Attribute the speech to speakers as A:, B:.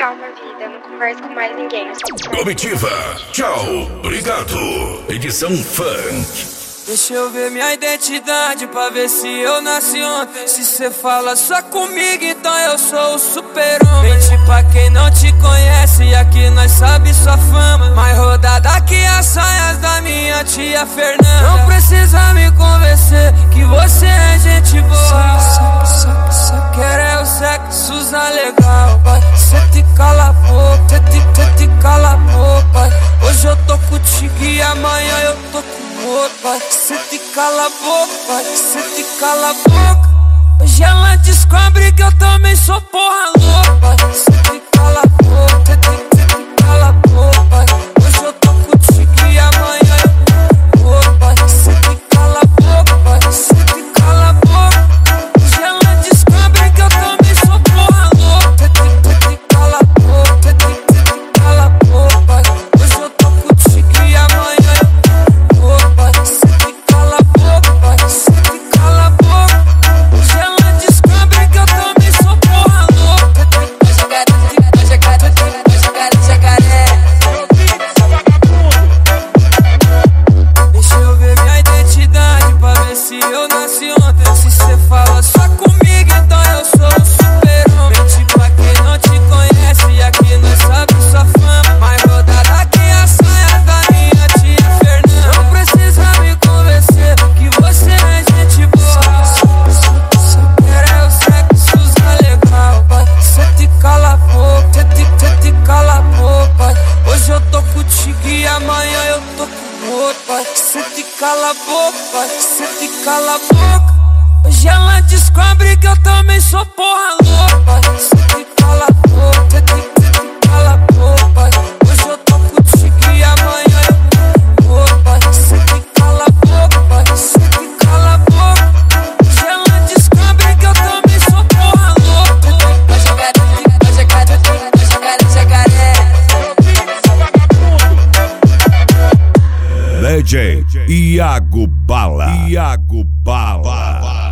A: uma vida, não converso com mais ninguém.
B: Comitiva, tchau, obrigado. Edição Funk.
C: Deixa eu ver minha identidade pra ver se eu nasci ontem. Se cê fala só comigo, então eu sou o super-homem. Mente pra quem não te conhece, aqui nós sabe sua fama. Mais rodada que as saias da minha tia Fernanda. Não precisa me convencer que você é gente boa. Só quer é o sexo usar legal, vai. Cê te cala a boca, cê te cala a boca. Hoje eu tô contigo e amanhã eu tô com outro, vai. Cê te cala a boca, vai. Cê te cala a boca. Hoje ela descobre que eu também sou porra louca, vai. Cê te cala a boca, cê te cala a boca, vai. Hoje eu tô contigo e amanhã eu tô com outro, vai. Cê te cala a boca, vai. Cê te cala a boca. Hoje ela descobre que eu também sou porra louca. Cê te cala a boca, cê te cala a boca, vai. Hoje eu tô contigo e amanhã eu tô com outro, vai. Cê te cala a boca, vai. Cê te cala a boca. Hoje ela descobre que eu também sou porra louca. Deixa eu ver minha identidade pra ver se eu nasci ontem. Se cê fala só comigo, então eu sou o super-homem. Mente pra quem não te conhece, aqui nós sabe sua fama. Mais rodada que as saias da minha tia Fernanda. Não precisa me convencer que você é gente boa. Só quer é o sexo usar legal, vai. Cê te cala a boca, cê te cala a boca, vai. Hoje eu tô contigo e amanhã eu tô com outro, vai. Cê te cala a boca, vai. Cê te cala a boca. Hoje ela descobre que eu também sou porra louca, vai. Cê te cala a boca, cê te cala a boca, vai. Hoje eu tô contigo e amanhã eu tô com outro, vai. Cê te cala a boca, vai. Cê te cala a boca. Hoje ela descobre que eu também sou porra louca.
B: DJ Iago Bala.